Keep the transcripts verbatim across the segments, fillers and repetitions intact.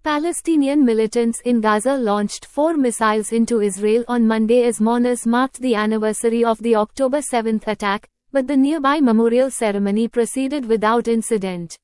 Palestinian militants in Gaza launched four missiles into Israel on Monday as mourners marked the anniversary of the October seventh attack, but the nearby memorial ceremony proceeded without incident.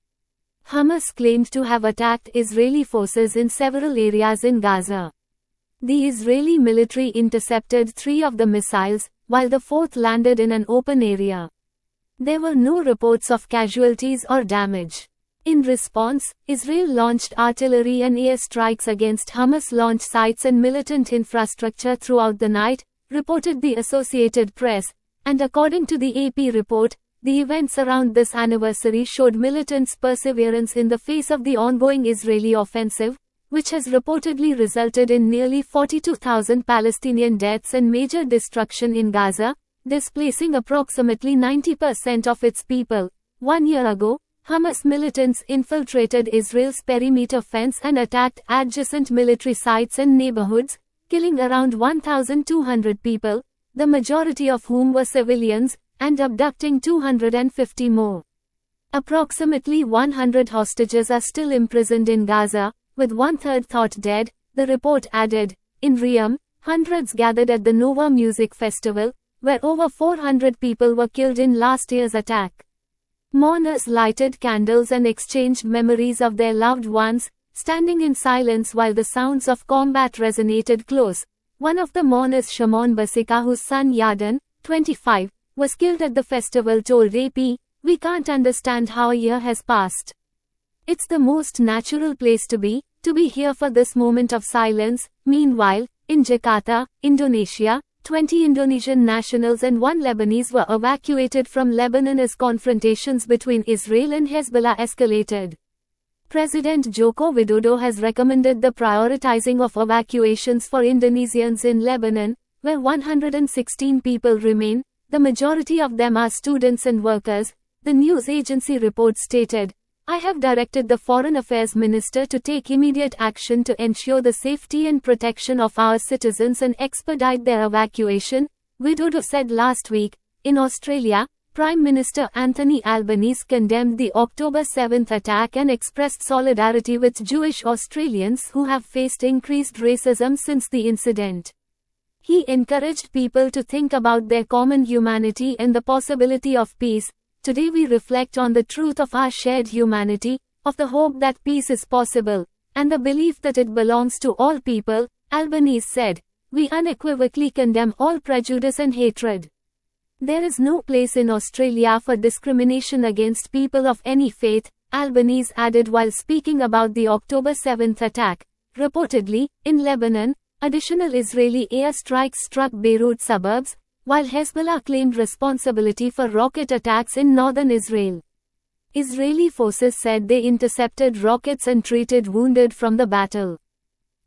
Hamas claimed to have attacked Israeli forces in several areas in Gaza. The Israeli military intercepted three of the missiles, while the fourth landed in an open area. There were no reports of casualties or damage. In response, Israel launched artillery and air strikes against Hamas launch sites and militant infrastructure throughout the night, reported the Associated Press, and according to the A P report, the events around this anniversary showed militants' perseverance in the face of the ongoing Israeli offensive, which has reportedly resulted in nearly forty-two thousand Palestinian deaths and major destruction in Gaza, displacing approximately ninety percent of its people. One year ago, Hamas militants infiltrated Israel's perimeter fence and attacked adjacent military sites and neighborhoods, killing around one thousand two hundred people, the majority of whom were civilians, and abducting two hundred fifty more. Approximately one hundred hostages are still imprisoned in Gaza, with one-third thought dead, the report added. In Riyadh, hundreds gathered at the Nova Music Festival, where over four hundred people were killed in last year's attack. Mourners lighted candles and exchanged memories of their loved ones, standing in silence while the sounds of combat resonated close. One of the mourners, Shimon Basika, whose son Yarden, twenty-five, was killed at the festival, told A P, "We can't understand how a year has passed. It's the most natural place to be, to be here for this moment of silence." Meanwhile, in Jakarta, Indonesia, twenty Indonesian nationals and one Lebanese were evacuated from Lebanon as confrontations between Israel and Hezbollah escalated. President Joko Widodo has recommended the prioritizing of evacuations for Indonesians in Lebanon, where one hundred sixteen people remain, the majority of them are students and workers, the news agency report stated. "I have directed the Foreign Affairs Minister to take immediate action to ensure the safety and protection of our citizens and expedite their evacuation," Widodo said last week. In Australia, Prime Minister Anthony Albanese condemned the October seventh attack and expressed solidarity with Jewish Australians who have faced increased racism since the incident. He encouraged people to think about their common humanity and the possibility of peace. "Today we reflect on the truth of our shared humanity, of the hope that peace is possible, and the belief that it belongs to all people," Albanese said. "We unequivocally condemn all prejudice and hatred. There is no place in Australia for discrimination against people of any faith," Albanese added while speaking about the October seventh attack. Reportedly, in Lebanon, additional Israeli air strikes struck Beirut suburbs, while Hezbollah claimed responsibility for rocket attacks in northern Israel. Israeli forces said they intercepted rockets and treated wounded from the battle.